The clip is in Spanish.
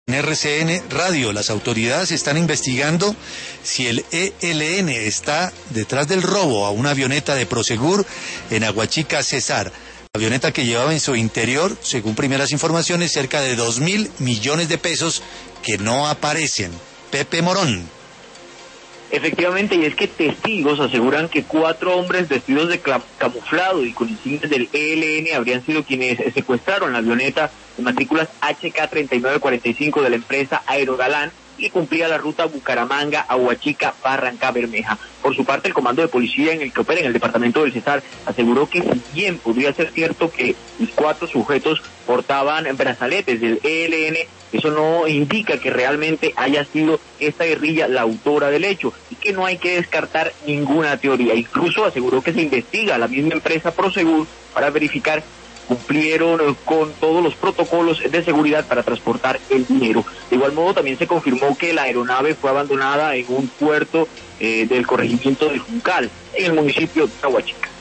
RCN Radio, las autoridades están investigando si el ELN está detrás del robo a una avioneta de Prosegur en Aguachica, Cesar. La avioneta que llevaba en su interior, según primeras informaciones, cerca de 2.000 millones de pesos que no aparecen. Pepe Morón. Efectivamente, y es que testigos aseguran que 4 hombres vestidos de camuflado y con insignias del ELN habrían sido quienes secuestraron la avioneta de matrículas HK3945 de la empresa Aerogalán y cumplía la ruta Bucaramanga, Aguachica, Barranca Bermeja. Por su parte, el comando de policía en el que opera en el departamento del Cesar aseguró que si bien podría ser cierto que los 4 sujetos portaban brazaletes del ELN, eso no indica que realmente haya sido esta guerrilla la autora del hecho y que no hay que descartar ninguna teoría. Incluso aseguró que se investiga a la misma empresa Prosegur para verificar cumplieron con todos los protocolos de seguridad para transportar el dinero. De igual modo, también se confirmó que la aeronave fue abandonada en un puerto del corregimiento del Juncal, en el municipio de Aguachica.